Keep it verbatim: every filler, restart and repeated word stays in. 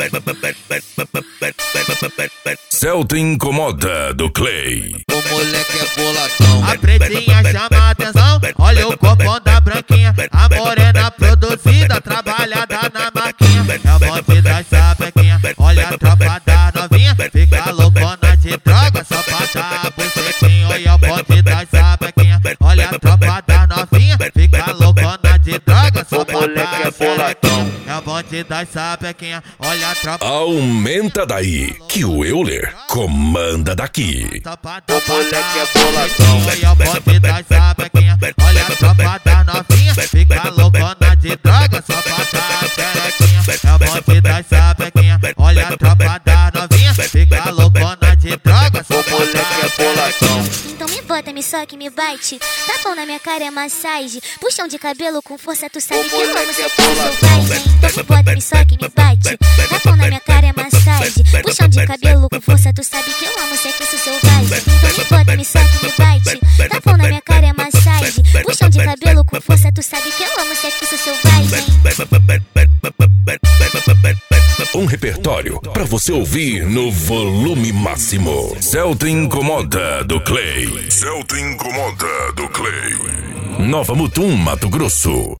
Celta incomoda do Clay. O moleque é boladão. A pretinha chama a atenção, olha o copão da branquinha. A morena produzida, trabalhada na maquinha. É o bonde da chapequinha, olha a tropa da novinha. Fica loucona de droga, só pra dar bucetinho. Olha o bonde da chapequinha, olha a tropa da novinha. Fica loucona de droga, só pra dar bucetinho. É o bonde da chapequinha, olha a tropa. Aumenta daí, que o Euler comanda daqui. O moleque é boladão. Olha o bonde da chapequinha, olha a tropa da novinha. Fica loucona de droga, só pra dar xerequinha. É o bonde da chapequinha, olha a tropa da novinha. Fica loucona de droga, só pra dar xerequinha. Então me bota, me soca e me bate. Tapão na minha cara é massagem. Puxão de cabelo com força, tu sabe que eu amo ser selvagem. Então me bota, me soca e me bate. Tapão na minha cara é massagem. Puxão de cabelo com força, tu sabe que eu amo ser selvagem. Então me bota, me soca e me bate. Tapão na minha cara é massagem. Puxão de cabelo com força, tu sabe que eu amo ser selvagem. Um repertório pra você ouvir no volume máximo. Celta incomoda do Clay. Celta incomoda do Clay. Nova Mutum, Mato Grosso.